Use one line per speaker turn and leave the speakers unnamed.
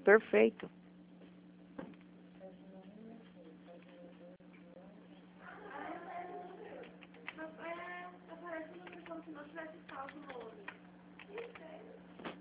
Perfeito.
Aparece no como se não tivesse salvo o nome.